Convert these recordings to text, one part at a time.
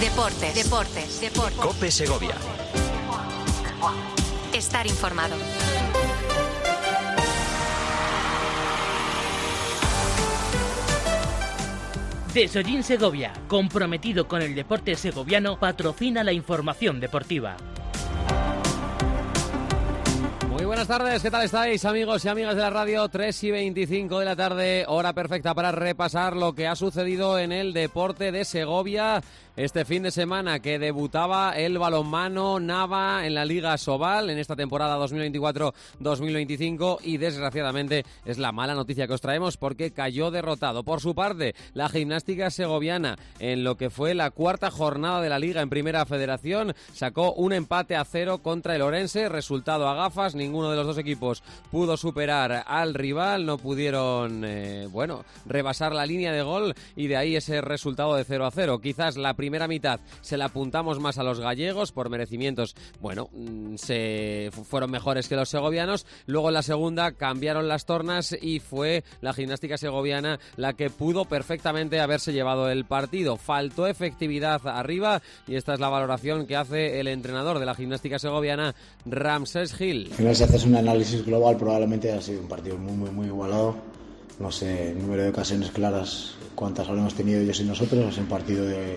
Deportes. COPE Segovia. Estar informado. Desollín Segovia, comprometido con el deporte segoviano, patrocina la información deportiva. Muy buenas tardes, ¿qué tal estáis, amigos y amigas de la radio? 3:25 de la tarde, hora perfecta para repasar lo que ha sucedido en el deporte de Segovia este fin de semana, que debutaba el balonmano Nava en la Liga Sobal en esta temporada 2024-2025 y desgraciadamente es la mala noticia que os traemos porque cayó derrotado. Por su parte, la gimnástica segoviana en lo que fue la cuarta jornada de la Liga en Primera Federación sacó un empate a 0 contra el Orense, resultado a gafas, ninguno de los dos equipos pudo superar al rival, no pudieron rebasar la línea de gol y de ahí ese resultado de 0-0. Quizás la primera mitad se la apuntamos más a los gallegos por merecimientos, se fueron mejores que los segovianos. Luego en la segunda cambiaron las tornas y fue la gimnástica segoviana la que pudo perfectamente haberse llevado el partido. Faltó efectividad arriba y esta es la valoración que hace el entrenador de la gimnástica segoviana, Ramsés Gil. Al final, si haces un análisis global, probablemente ha sido un partido muy igualado. No sé, número de ocasiones claras cuántas habremos tenido ellos y nosotros. Es un partido de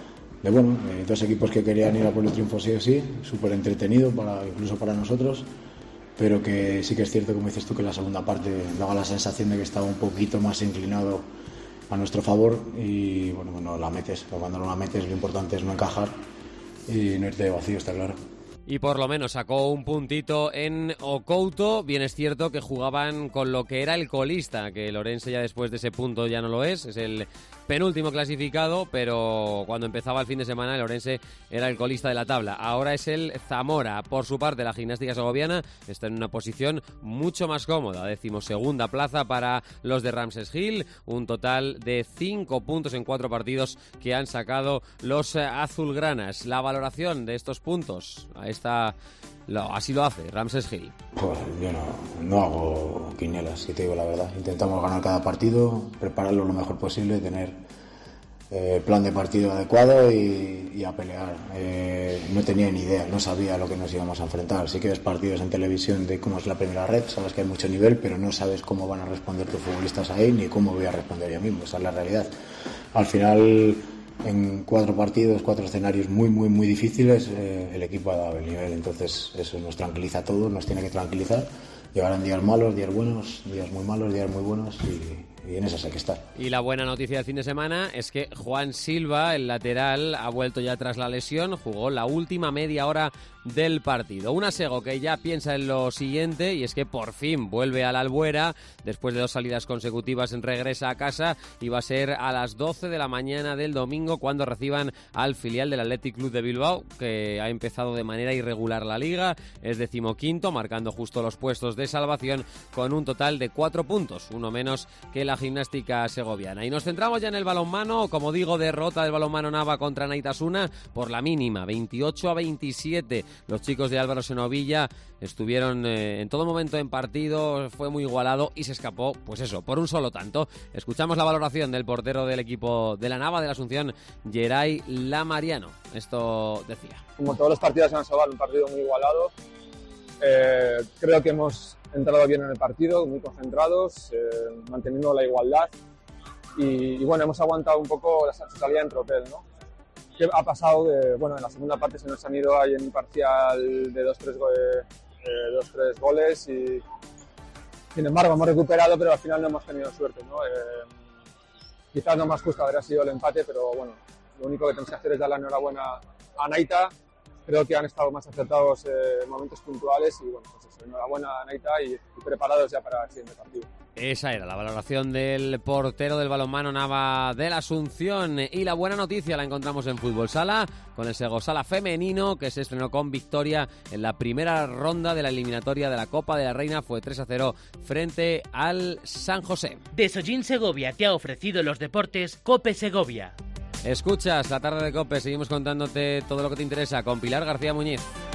dos equipos que querían ir a por el triunfo sí o sí, súper entretenido incluso para nosotros, pero que sí que es cierto, como dices tú, que la segunda parte daba la sensación de que estaba un poquito más inclinado a nuestro favor y la metes, pero cuando no la metes lo importante es no encajar y no irte de vacío, está claro. Y por lo menos sacó un puntito en Ocouto. Bien es cierto que jugaban con lo que era el colista, que el Orense ya después de ese punto ya no lo es el penúltimo clasificado, pero cuando empezaba el fin de semana el Orense era el colista de la tabla. Ahora es el Zamora. Por su parte, la gimnástica segoviana está en una posición mucho más cómoda, 12ª plaza para los de Ramsés Gil, un total de 5 puntos en 4 partidos que han sacado los azulgranas. La valoración de estos puntos así lo hace Ramsés Gil. Pues yo no hago quinielas, si te digo la verdad. Intentamos ganar cada partido, prepararlo lo mejor posible, tener plan de partido adecuado y a pelear. No tenía ni idea, no sabía lo que nos íbamos a enfrentar. Sí que ves partidos en televisión de cómo es la primera red, sabes que hay mucho nivel, pero no sabes cómo van a responder tus futbolistas ahí ni cómo voy a responder yo mismo. Esa es la realidad. Al final, en 4 partidos, 4 escenarios muy difíciles, el equipo ha dado el nivel, entonces eso nos tranquiliza a todos, nos tiene que tranquilizar. Llegarán días malos, días buenos, días muy malos, días muy buenos y en esas hay que estar. Y la buena noticia del fin de semana es que Juan Silva, el lateral, ha vuelto ya tras la lesión, jugó la última media hora del partido. Un Sego que ya piensa en lo siguiente y es que por fin vuelve a la Albuera, después de 2 salidas consecutivas regresa a casa y va a ser a las 12 de la mañana del domingo cuando reciban al filial del Athletic Club de Bilbao, que ha empezado de manera irregular la liga, es 15º, marcando justo los puestos de salvación con un total de 4 puntos, uno menos que la gimnástica segoviana. Y nos centramos ya en el balonmano, como digo, derrota del balonmano Nava contra Naitasuna por la mínima, 28-27. Los chicos de Álvaro Senovilla estuvieron en todo momento en partido, fue muy igualado y se escapó, por un solo tanto. Escuchamos la valoración del portero del equipo de la Nava de la Asunción, Geray Lamariano. Esto decía. Como todos los partidos en Asobal, un partido muy igualado. Creo que hemos entrado bien en el partido, muy concentrados, manteniendo la igualdad y hemos aguantado un poco la salida en tropel, ¿no? ¿Qué ha pasado? En la segunda parte se nos han ido ahí en un parcial de 2-3 goles y sin embargo hemos recuperado, pero al final no hemos tenido suerte, ¿no? Quizás no más justo habría sido el empate, pero lo único que tenemos que hacer es dar la enhorabuena a Naita. Creo que han estado más acertados en momentos puntuales y enhorabuena a Naita y preparados ya para el siguiente partido. Esa era la valoración del portero del balonmano Nava de la Asunción. Y la buena noticia la encontramos en Fútbol Sala, con el Sego Sala femenino, que se estrenó con victoria en la primera ronda de la eliminatoria de la Copa de la Reina. Fue 3-0 frente al San José. Desollín Segovia te ha ofrecido los deportes COPE Segovia. Escuchas la tarde de COPE, seguimos contándote todo lo que te interesa con Pilar García Muñiz.